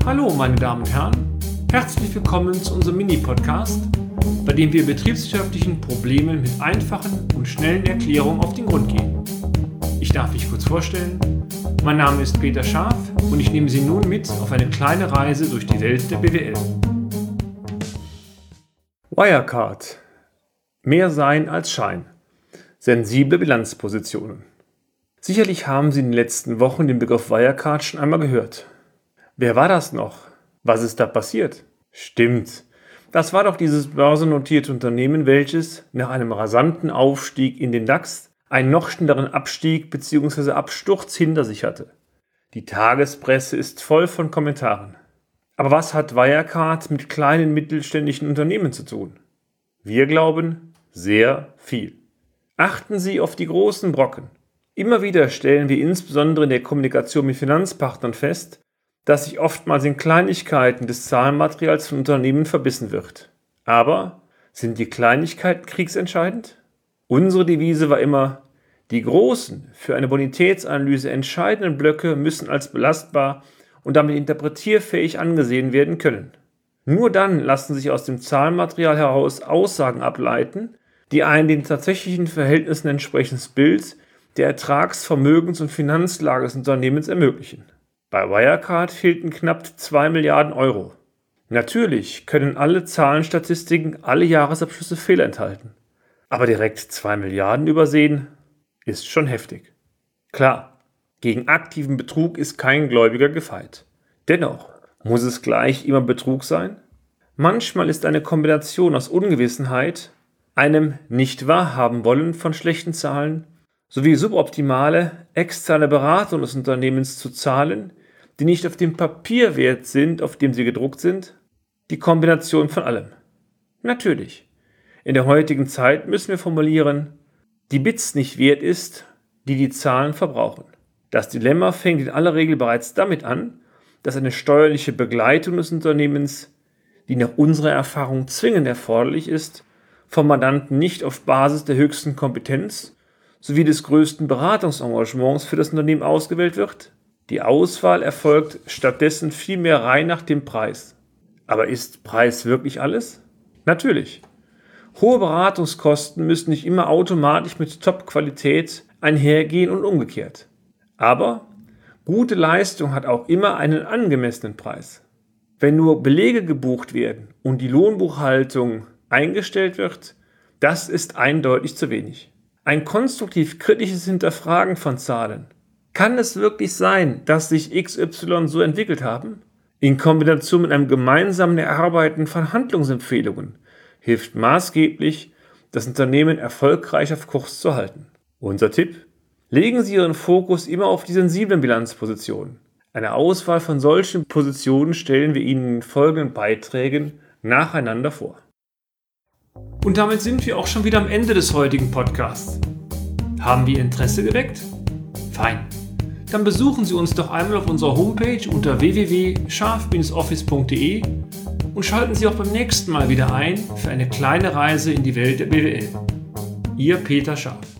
Hallo meine Damen und Herren, herzlich willkommen zu unserem Mini-Podcast, bei dem wir betriebswirtschaftlichen Problemen mit einfachen und schnellen Erklärungen auf den Grund gehen. Ich darf mich kurz vorstellen, mein Name ist Peter Scharf und ich nehme Sie nun mit auf eine kleine Reise durch die Welt der BWL. Wirecard. Mehr Sein als Schein. Sensible Bilanzpositionen. Sicherlich haben Sie in den letzten Wochen den Begriff Wirecard schon einmal gehört. Wer war das noch? Was ist da passiert? Stimmt, das war doch dieses börsennotierte Unternehmen, welches nach einem rasanten Aufstieg in den DAX einen noch schnelleren Abstieg bzw. Absturz hinter sich hatte. Die Tagespresse ist voll von Kommentaren. Aber was hat Wirecard mit kleinen mittelständischen Unternehmen zu tun? Wir glauben, sehr viel. Achten Sie auf die großen Brocken. Immer wieder stellen wir insbesondere in der Kommunikation mit Finanzpartnern fest, dass sich oftmals in Kleinigkeiten des Zahlenmaterials von Unternehmen verbissen wird. Aber sind die Kleinigkeiten kriegsentscheidend? Unsere Devise war immer, die großen, für eine Bonitätsanalyse entscheidenden Blöcke müssen als belastbar und damit interpretierfähig angesehen werden können. Nur dann lassen sich aus dem Zahlenmaterial heraus Aussagen ableiten, die ein den tatsächlichen Verhältnissen entsprechendes Bild der Ertrags-, Vermögens- und Finanzlage des Unternehmens ermöglichen. Bei Wirecard fehlten knapp 2 Milliarden Euro. Natürlich können alle Zahlenstatistiken alle Jahresabschlüsse Fehler enthalten. Aber direkt 2 Milliarden übersehen, ist schon heftig. Klar, gegen aktiven Betrug ist kein Gläubiger gefeit. Dennoch, muss es gleich immer Betrug sein? Manchmal ist eine Kombination aus Ungewissenheit, einem Nicht-Wahrhaben-Wollen von schlechten Zahlen sowie suboptimale, externe Beratung des Unternehmens zu Zahlen, die nicht auf dem Papier wert sind, auf dem sie gedruckt sind, die Kombination von allem. Natürlich, in der heutigen Zeit müssen wir formulieren, die Bits nicht wert ist, die Zahlen verbrauchen. Das Dilemma fängt in aller Regel bereits damit an, dass eine steuerliche Begleitung des Unternehmens, die nach unserer Erfahrung zwingend erforderlich ist, vom Mandanten nicht auf Basis der höchsten Kompetenz sowie des größten Beratungsengagements für das Unternehmen ausgewählt wird. Die Auswahl erfolgt stattdessen vielmehr rein nach dem Preis. Aber ist Preis wirklich alles? Natürlich. Hohe Beratungskosten müssen nicht immer automatisch mit Top-Qualität einhergehen und umgekehrt. Aber gute Leistung hat auch immer einen angemessenen Preis. Wenn nur Belege gebucht werden und die Lohnbuchhaltung eingestellt wird, das ist eindeutig zu wenig. Ein konstruktiv kritisches Hinterfragen von Zahlen. Kann es wirklich sein, dass sich XY so entwickelt haben? In Kombination mit einem gemeinsamen Erarbeiten von Handlungsempfehlungen hilft maßgeblich, das Unternehmen erfolgreich auf Kurs zu halten. Unser Tipp? Legen Sie Ihren Fokus immer auf die sensiblen Bilanzpositionen. Eine Auswahl von solchen Positionen stellen wir Ihnen in folgenden Beiträgen nacheinander vor. Und damit sind wir auch schon wieder am Ende des heutigen Podcasts. Haben wir Interesse geweckt? Fein. Dann besuchen Sie uns doch einmal auf unserer Homepage unter www.scharf-office.de und schalten Sie auch beim nächsten Mal wieder ein für eine kleine Reise in die Welt der BWL. Ihr Peter Scharf.